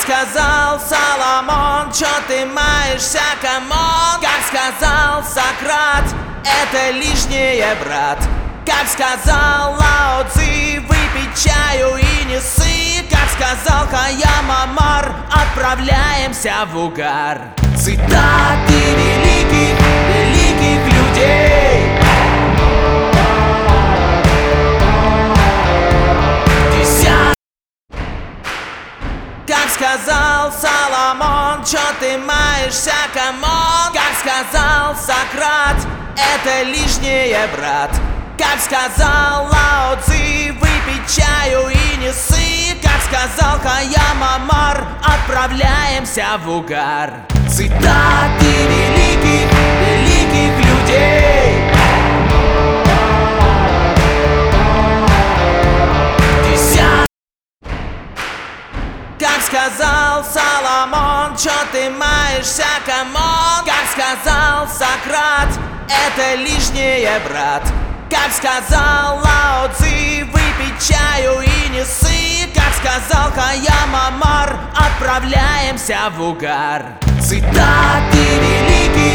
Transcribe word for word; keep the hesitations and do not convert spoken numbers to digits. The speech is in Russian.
сказал Соломон, чё ты маешься, камон? Как сказал Сократ, это лишнее, брат. Как сказал Лао Цзи, выпей чаю и не ссы. Как сказал Хайям Амар, отправляемся в угар. Цитаты великих, великих людей. Десят... Как сказал Соломон, чё ты маешься, камон? Как сказал Сократ, это лишнее, брат. Как сказал Лао Цзи, выпей чаю и не ссы. Как сказал Хайям Амар, отправляемся в угар. Цитаты великих, великих людей. Десят... Как сказал Соломон, чё ты маешься, камон? Как сказал Сократ, это лишнее, брат. Как сказал Лао Цзи, выпей чаю и не ссы. Как сказал Хайям Амар, отправляемся в угар. Цитаты великих.